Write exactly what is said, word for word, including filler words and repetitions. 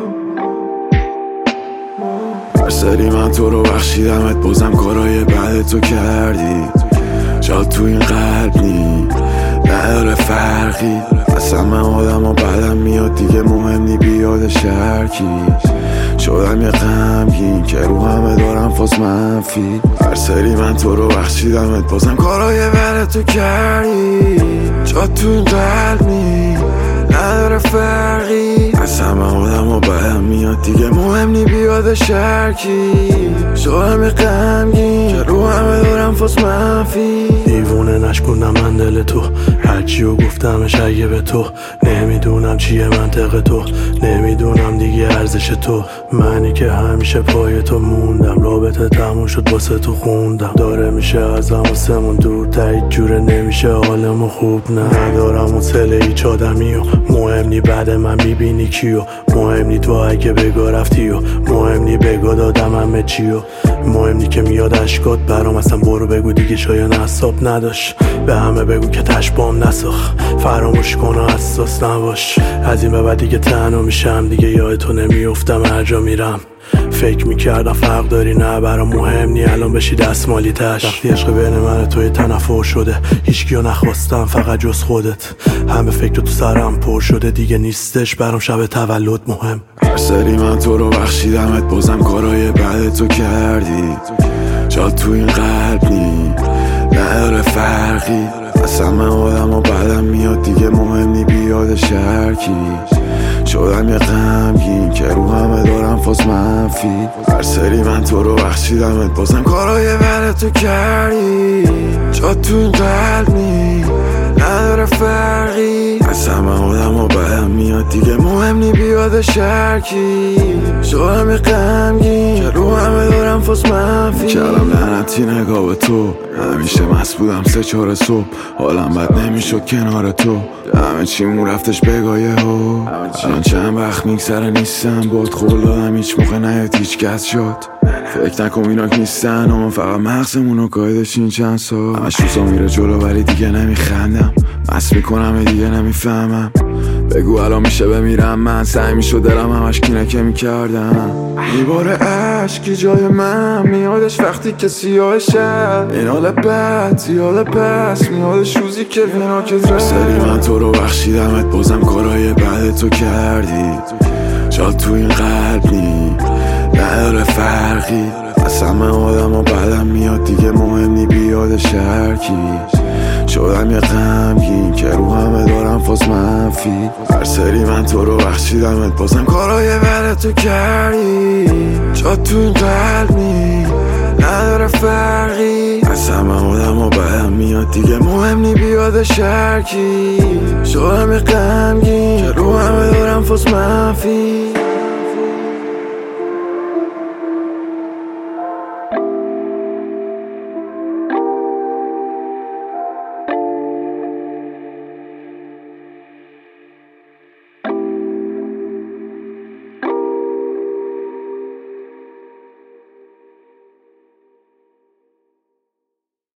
هر سری من تو رو بخشیدمت، بازم کارای بعد تو کردی. جا تو این قلب نی نداره فرقی. اصلا من آدم و بعدم میاد دیگه مهم نی بیاد شرکی. شدم یه غمگین که رو همه دارم فاس منفی. هر سری من تو رو بخشیدمت، بازم کارای بعد تو کردی. جا تو این قلب نی نداره فرقی. اصلا من آدم و بعدم میاد دیگه مهم نی بیاد شرکی. شدم یه غمگین که رو همه دارم فاس منفی. دیوونه نشکنم من دل تو، هرچی و گفتمش اگه به تو. نمیدونم چیه منطق تو، نمیدونم دیگه ارزش تو. منی که همیشه پای تو موندم، رابطه تموم شد واسه تو خوندم. داره میشه ازم واسمون دور تایید جوره نمیشه حالمو خوب. نه ندارم اون سله هیچ آدمی و مهم نی بعد من میبینی کیو. مهم نی تو اگه بگا رفتی و مهم نی بگا دادم همه چیو. مهم نی که میاد اشکات برام، اصلا برو بگو دیگه شاید حساب نداشت. به همه بگو که تشبام نساخ، فراموش کن و حساس نباش. از این به بعد دیگه تنها میشم، دیگه یاد تو نمیافتم هر جا میرم. فکر میکردم فرق داری، نه برام مهم نی الان بشی دستمالی تش. وقتی عشق بین من توی تنفر شده، هیچکیو نخواستم فقط جز خودت. همه فکر تو سرم پر شده، دیگه نیستش برام شب تولد مهم. هر سری من تو رو بخشیدمت، بازم کارای بعد تو کردی. جا تو این قلب نی نداره فرقی. اصلا من آدم و بعدم میاد دیگه مهم نی بیاد شرکی. شدم یه غمگین که رو همه دارم فاس منفی. هر سری من تو رو بخشیدمت، بازم کارای بعد تو کردی. جا تو این قلب نی نداره فرقی. اصلا من آدم و بعدم میاد دیگه مهم نی بیاد شرکی. شدم یه غمگین که رو همه دارم فاس منفی. کردم لعنتی نگاه به تو، همیشه مست بودم سه چهار صبح. حالم بد نمیشد کنار تو، همه چیمون رفتش بگایه ها. الان چند وقت میگذره نیستم باد، قول دادم هیچ موقع نیاد هیچ کس شد. فکر نکن ایناک نیستن هم، فقط مغزمونو قایدش این چند سال. همش روزا میره جلو ولی دیگه نمیخندم، مست میکنم دیگه نمیفهمم. بگو الان میشه بمیرم من، سعی میشد دلم همش کینه که میکردم. میباره عشقی جای من میادش وقتی که سیاه شد. این حال بد زیاده پس میادش روزی که ویناکت رد. سری من تو رو بخشیدمت، بازم کارای بعد تو کردی. جا تو این قلب نی نداره فرقی. اصلا من آدم و بعدم میاد دیگه مهم نی بیاد شرکی. شدم یه غمگین که رو همه دارم فاس منفی. هر سری من تو رو بخشیدمت، بازم کارای بعد تو کردی. جا تو این قلب نی نداره فرقی. اصلا من آدم و بعدم میاد دیگه مهم نی بیاد شرکی. شدم یه غمگین که رو همه دارم فاس منفی.